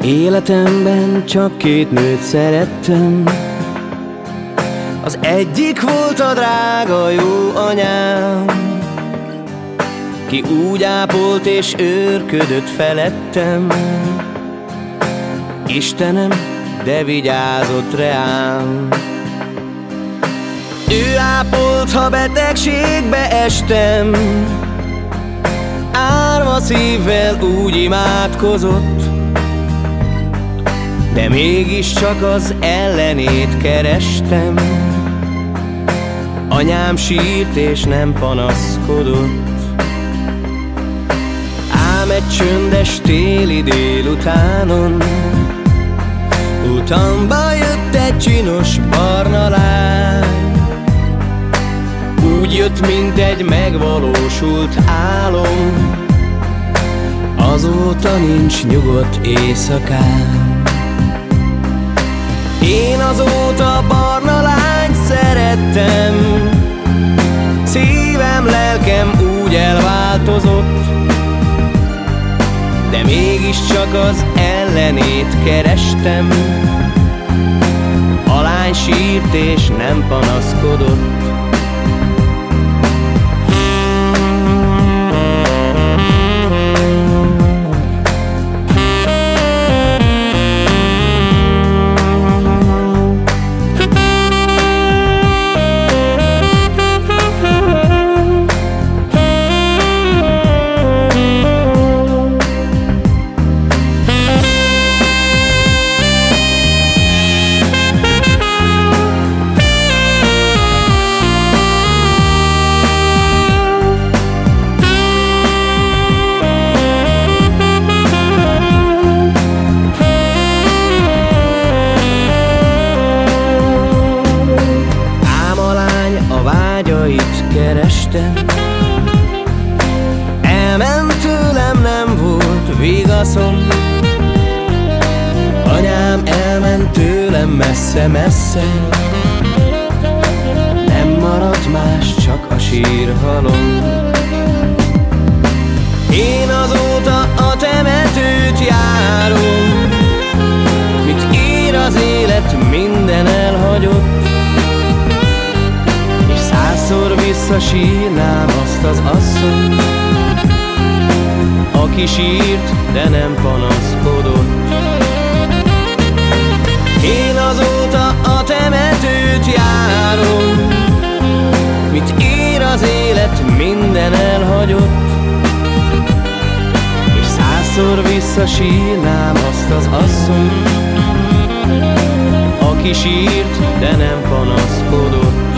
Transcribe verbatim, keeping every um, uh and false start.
Életemben csak két nőt szerettem. Az egyik volt a drága jó anyám, ki úgy ápolt és őrködött felettem. Istenem, de vigyázott reám. Ő ápolt, ha betegségbe estem, árva szívvel úgy imádkozott, de mégiscsak az ellenét kerestem. Anyám sírt és nem panaszkodott. Ám egy csöndes téli délutánon utamba jött egy csinos barna lány. Úgy jött, mint egy megvalósult álom. Azóta nincs nyugodt éjszakám. Én azóta barna lányt szerettem. Szívem, lelkem úgy elváltozott, de mégiscsak az ellenét kerestem. A lány sírt és nem panaszkodott. Kerestem, elment tőlem, nem volt vigaszom. Anyám elment tőlem messze-messze, nem maradt más, csak a sírhalom. Én azóta a temetőt járom, mit ír az élet, minden elhagyott. Százszor visszasírnám azt az asszonyt, aki sírt, de nem panaszkodott. Én azóta a temetőt járom, mit ír az élet, minden elhagyott. És százszor visszasírnám azt az asszonyt, aki sírt, de nem panaszkodott.